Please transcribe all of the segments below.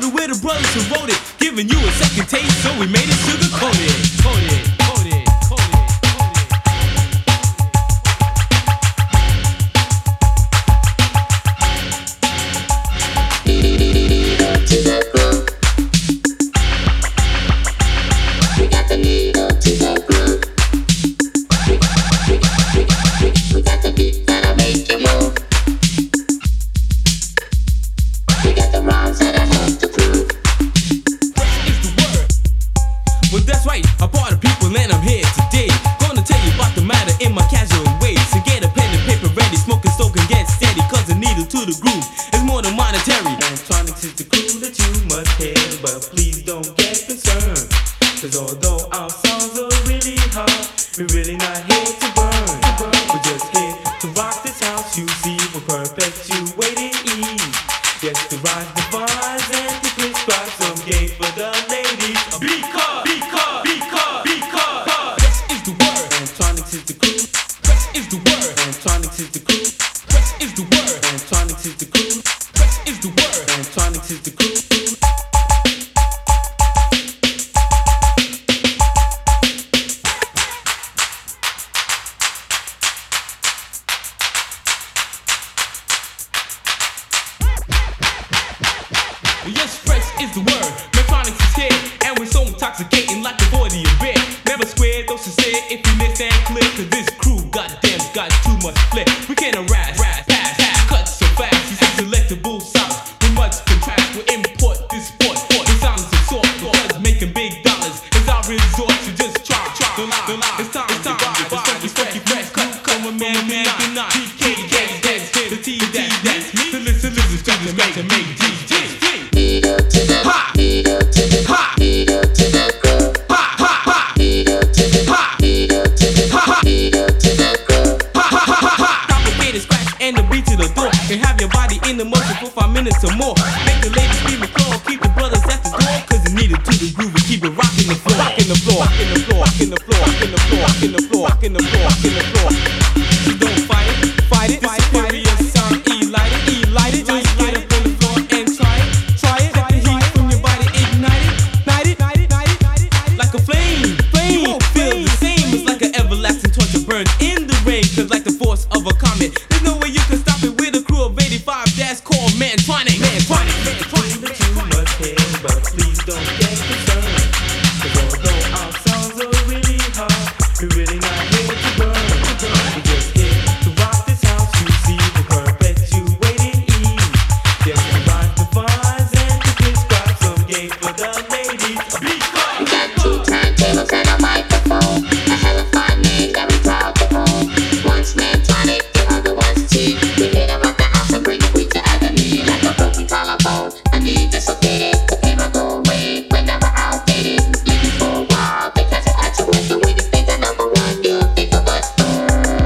started with the brothers who wrote it, giving you a second taste, so we made it sugar-coated. Coated, coated, coated. To the groove. We got the needle to the groove. We got the beat that'll make you move. We got the rhymes that'll help to prove. Is the word. Well, that's right, I'm part of people and I'm here today. Gonna tell you about the matter in my casual way. So get a pen and paper ready, smoke and soak and get steady. Cause the needle to the groove is more than monetary. Mantronics is the crew that you must hear, but please don't get concerned. Cause although our songs are really hard, we're really not here to burn. We're just here to rock this house, you see, we're perpetuating ease. Yes, the rise, the vines, and to prescribe some game for the ladies. Because West is the word, Mantronics is the crew. West is the word, Mantronics is the crew. West is the word, Mantronics is the crew. West is the word, Mantronics is the crew. Yes, fresh is the word. Mantronics is here, and we're so intoxicating like the body of beer. Never square, though sincere, if you miss and clear. Cause this crew, goddamn, got too much flair. We can't harass, pass, cut so fast. These selectable sounds, we must contrast. We import this sport. The sounds of sort, because making big dollars is our resort. So just try. It's time to divide. It's funky fresh, come on, man, PK, dance, the T, that's me. The listen, to make DJ. Needle to the needle to the needle to the groove. Needle to the needle to the needle to the groove. Complicated scratch and the beat to the door. Can have your body in the motion for 5 minutes or more. Make the ladies scream and call, keep the brothers at the door. Cause you need it to the groove and keep it rocking the floor. Rocking the floor, rocking the floor, rocking the floor, rocking the floor, rocking the floor, rocking the floor, rocking the floor. You don't fight it. It's superior sound, light it. Just get up on the floor and try it. Let the heat from your body ignite it. Like a flame. You won't feel the same. It's like an everlasting torch that burns in the rain. Cause like the force of a comet, there's no way you can stop it with a crew of 85 that's called Mantronics. That you must hear, but please don't get concerned. Cause although our songs are really hard, we're really not here to burn. We're just here to rock this house, you see, we're perpetuating ease. Yes, we rise the vines and to prescribe some game for the ladies. We got 2 turntables and a microphone. A hella fine name that we proud to own. One's Mantronic, the other one's T. We hit 'em at the house and bring the weed to agony. Like a broken collarbone, I need dislocated. The pain will go away whenever outdated. Leave you for a while because it adds to it. The way to think the number one, you'll think of us first.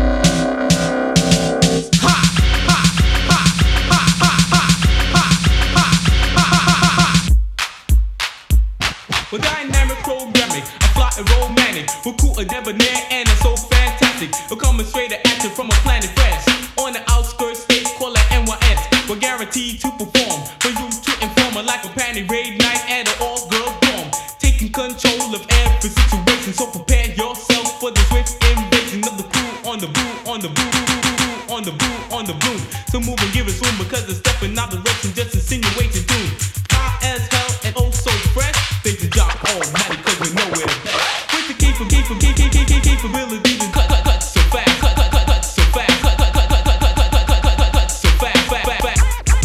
We're dynamic, programming, I fly and romantic. We're cool, a debonair, and it's so fantastic. We're coming straight to action from a planet fresh. On the outskirts, states call it NYS. We're guaranteed to perform for you to inform. Like a panty raid night at an all-girl dorm. Taking control of every situation, so prepare yourself for the swift invasion of the crew on the boom. So move and give us room because they're stepping out the direction, just insinuating doom. High as hell and oh so fresh. Think the job almighty cause we know we're best. With the capability to cut so fast. Cut so fast. Cut so fast.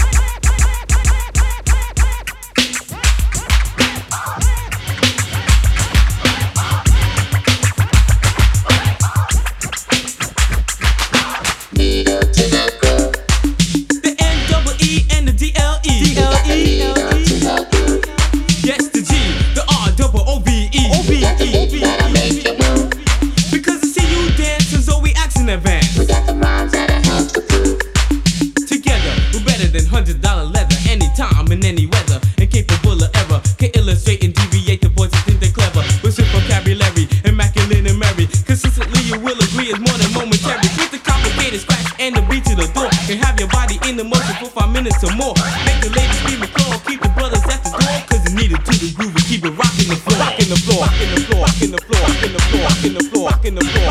Needle to the groove. The N-double-E and the D-L-E. Needle to the groove. Yes, the G, the R-double-O-V-E. That'll make you move. Because I see you dancing, so we act in advance. We got the rhymes that'll help to prove. Together, we're better than $100 leather. Anytime, in any weather. Incapable of error. Can illustrate and deviate the voices think they're clever. With swift vocabulary, immaculate and merry. Consistently, you will agree it's more than momentary. With the complicated scratch and the beat to the door. Can have your body in the motion for 5 minutes or more. Make the ladies scream and call, keep the brothers at the door. rocking the floor, rocking the floor.